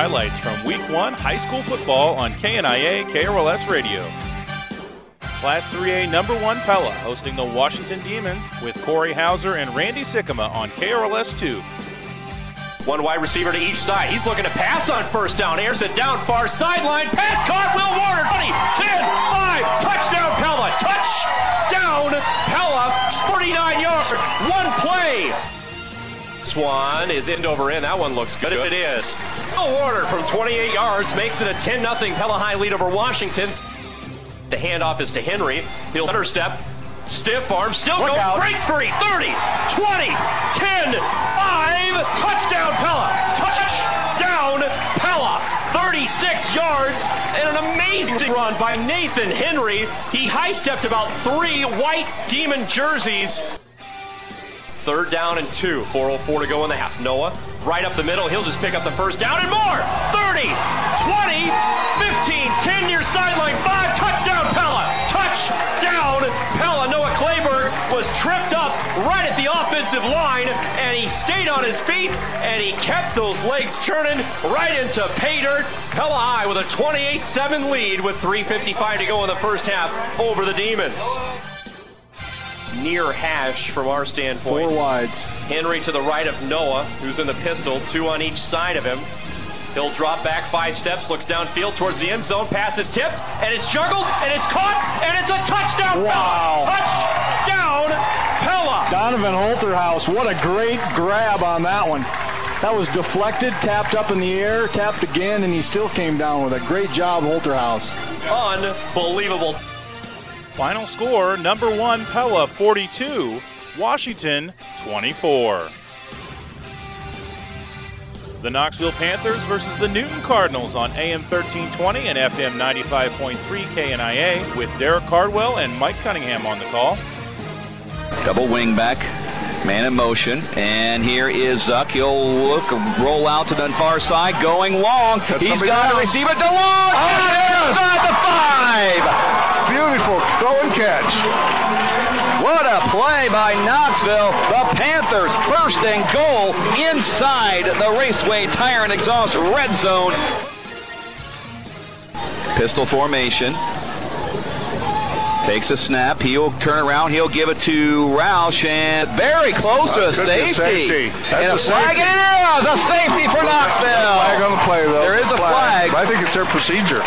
highlights from Week 1 high school football on KNIA KRLS Radio. Class 3A number 1 Pella hosting the Washington Demons with Corey Hauser and Randy Sikkema on KRLS 2. One wide receiver to each side. He's looking to pass on first down. Airs it down far sideline. Pass caught. Will Warner. 20, 10, 5. Touchdown Pella. Touchdown Pella. 49 yards. One play. Swan is end over end. That one looks good. If it is. Will Warner from 28 yards makes it a 10-0 Pella High lead over Washington. The handoff is to Henry. He'll under step. Stiff arm, still going, breaks free, 30, 20, 10, 5, touchdown Pella, touchdown Pella, 36 yards, and an amazing run by Nathan Henry. He high-stepped about 3 white Demon jerseys. 3rd down and 2, 4:04 to go in the half. Noah, right up the middle, he'll just pick up the first down and more, 30, 20, 15, 10 near sideline, 5, touchdown Pella, touchdown Pella. Noah Clayberg was tripped up right at the offensive line, and he stayed on his feet, and he kept those legs churning right into pay dirt. Pella High with a 28-7 lead with 3:55 to go in the first half over the Demons. Near hash from our standpoint. 4 wides. Henry to the right of Noah, who's in the pistol, 2 on each side of him. He'll drop back 5 steps, looks downfield towards the end zone, pass is tipped, and it's juggled, and it's caught, and it's a touchdown. Wow. Pella. Touchdown Pella. Donovan Holterhouse, what a great grab on that one. That was deflected, tapped up in the air, tapped again, and he still came down with a great job, Holterhouse. Unbelievable. Final score, number 1 Pella 42, Washington 24. The Knoxville Panthers versus the Newton Cardinals on AM 1320 and FM 95.3 KNIA with Derek Cardwell and Mike Cunningham on the call. Double wing back, man in motion, and here is Zuck. He'll roll out to the far side, going long. He's got to receive it to long. Inside the 5. Beautiful throw and catch. What a play by Knoxville. The Panthers first and goal inside the Raceway Tire and Exhaust red zone. Pistol formation. Takes a snap. He'll turn around. He'll give it to Roush, and very close to a safety. And a flag. It is a safety for Knoxville. Flag on the play, though. There is a flag. I think it's their procedure.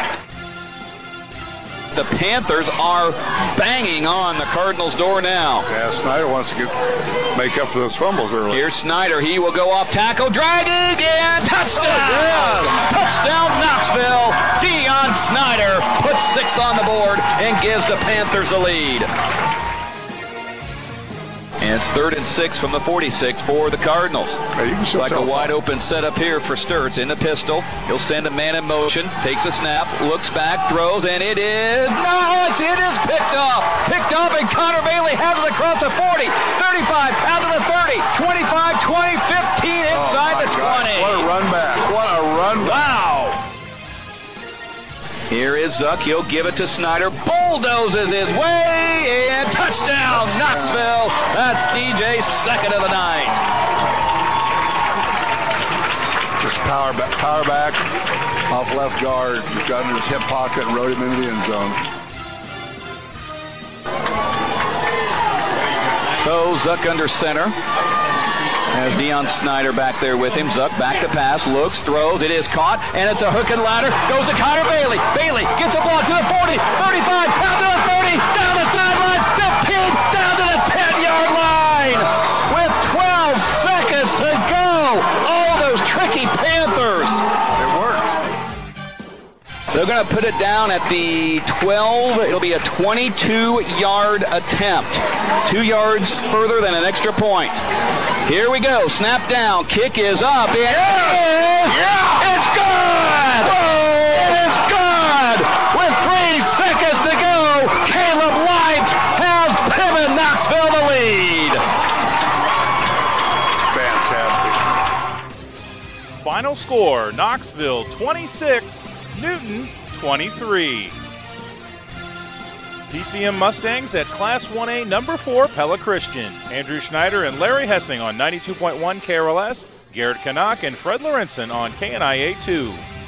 The Panthers are banging on the Cardinals' door now. Yeah, Snyder wants to make up for those fumbles early. Here's Snyder. He will go off tackle, dragging, and touchdown! Touchdown, Knoxville. Deion Snyder puts 6 on the board and gives the Panthers a lead. And it's 3rd and 6 from the 46 for the Cardinals. It's like a wide open setup here for Sturts in the pistol. He'll send a man in motion, takes a snap, looks back, throws, and it is picked up. Picked up, and Connor Bailey has it across the 40, 35, out to the 30, 25, 20, 15, inside the 20. What a run back. What a run back. Wow. Here is Zuck. He'll give it to Snyder. Bulldozes his way, and touchdown, Knoxville. That's DJ's 2nd of the night. Just power back, off left guard. Got in his hip pocket and rode him into the end zone. So Zuck under center. Has Deion Snyder back there with him. Zuck back to pass, looks, throws, it is caught, and it's a hook and ladder. Goes to Connor Bailey. Bailey gets a ball to the 40, 35, down to the 30, down the sideline, 15, down to the 10-yard line. With 12 seconds to go. Oh, those tricky Panthers. It worked. They're going to put it down at the 12. It'll be a 22-yard attempt. 2 yards further than an extra point. Here we go. Snap down. Kick is up. It is. Yeah. It's good. Whoa. It is good. With 3 seconds to go, Caleb Light has given Knoxville the lead. Fantastic. Final score, Knoxville 26, Newton 23. DCM Mustangs at Class 1A number 4 Pella Christian. Andrew Schneider and Larry Hessing on 92.1 KRLS. Garrett Canuck and Fred Lorenzen on KNIA 2.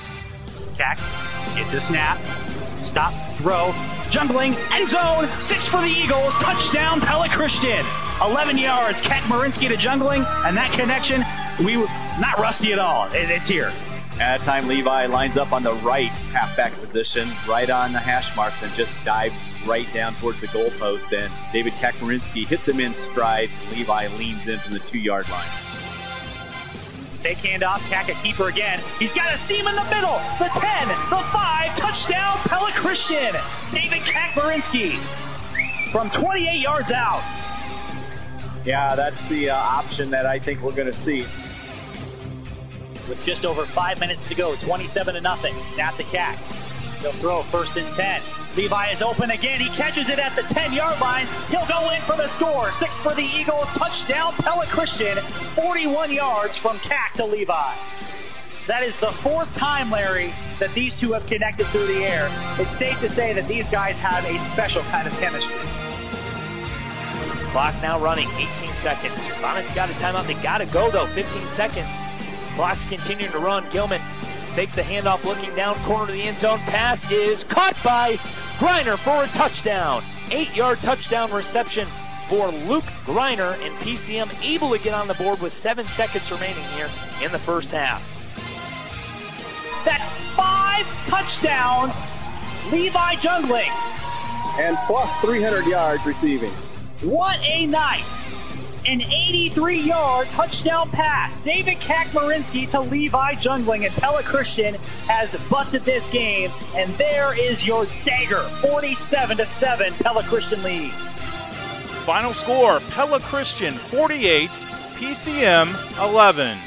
Cack gets a snap. Stop, throw, jungling, end zone, 6 for the Eagles, touchdown, Pella Christian. 11 yards, Cack Marinsky to jungling, and that connection, we were not rusty at all. It's here. At that time, Levi lines up on the right halfback position, right on the hash marks, and just dives right down towards the goalpost. And David Kakmarinsky hits him in stride. Levi leans in from the 2-yard line. Fake handoff, Cack a keeper again. He's got a seam in the middle. The 10, the 5, touchdown, Pella Christian. David Kakmarinsky from 28 yards out. Yeah, that's the option that I think we're going to see. With just over 5 minutes to go, 27-0. Snap to Cack. He'll throw 1st and 10. Levi is open again. He catches it at the 10-yard line. He'll go in for the score. 6 for the Eagles. Touchdown, Pella Christian. 41 yards from Cack to Levi. That is the 4th time, Larry, that these two have connected through the air. It's safe to say that these guys have a special kind of chemistry. Clock now running, 18 seconds. Bonnet's got a timeout. They got to go, though, 15 seconds. Clock's continuing to run. Gilman takes the handoff, looking down, corner to the end zone. Pass is caught by Griner for a touchdown. 8-yard touchdown reception for Luke Griner, and PCM able to get on the board with 7 seconds remaining here in the first half. That's 5 touchdowns. Levi jungling. And plus 300 yards receiving. What a night. An 83-yard touchdown pass. David Kakmarinsky to Levi jungling, and Pella Christian has busted this game, and there is your dagger. 47-7, Pella Christian leads. Final score, Pella Christian 48, PCM 11.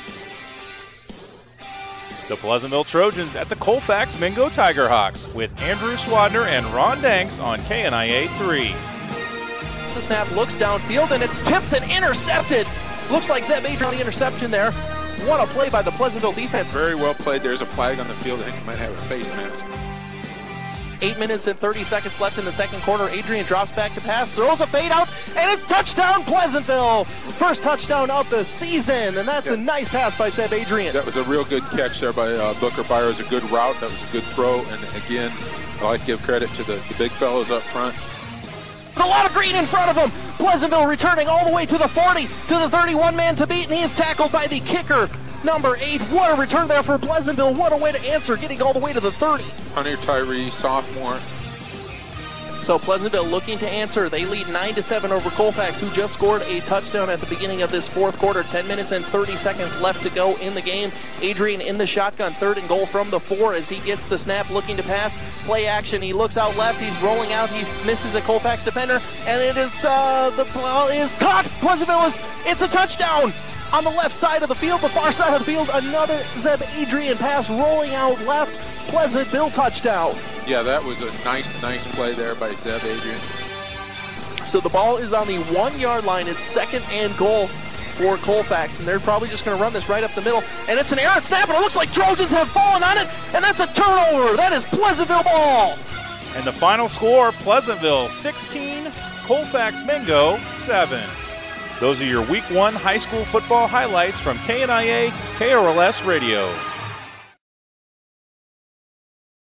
The Pleasantville Trojans at the Colfax Mingo Tigerhawks with Andrew Swadner and Ron Danks on KNIA 3. The snap, looks downfield, and it's tipped and intercepted. Looks like Zeb Adrian on the interception there. What a play by the Pleasantville defense. Very well played. There's a flag on the field. I think he might have a face mask. 8 minutes and 30 seconds left in the second quarter. Adrian drops back to pass, throws a fade out, and it's touchdown Pleasantville. First touchdown of the season, and that's a nice pass by Zeb Adrian. That was a real good catch there by Booker Byers. A good route. That was a good throw. And again, I like to give credit to the big fellows up front. A lot of green in front of him. Pleasantville returning all the way to the 40, to the 31 man to beat, and he is tackled by the kicker, number 8. What a return there for Pleasantville. What a way to answer, getting all the way to the 30. Hunter Tyree, sophomore. So Pleasantville looking to answer. They lead 9-7 over Colfax, who just scored a touchdown at the beginning of this fourth quarter. 10 minutes and 30 seconds left to go in the game. Adrian in the shotgun, 3rd and goal from the 4 as he gets the snap, looking to pass. Play action. He looks out left. He's rolling out. He misses a Colfax defender, and it is the ball is caught. Pleasantville it's a touchdown. On the left side of the field, the far side of the field, another Zeb Adrian pass rolling out left. Pleasantville touchdown. Yeah, that was a nice play there by Zeb Adrian. So the ball is on the 1-yard line. It's 2nd and goal for Colfax, and they're probably just going to run this right up the middle. And it's an errant snap, and it looks like Trojans have fallen on it, and that's a turnover. That is Pleasantville ball. And the final score, Pleasantville 16, Colfax Mingo 7. Those are your Week 1 high school football highlights from KNIA KRLS Radio.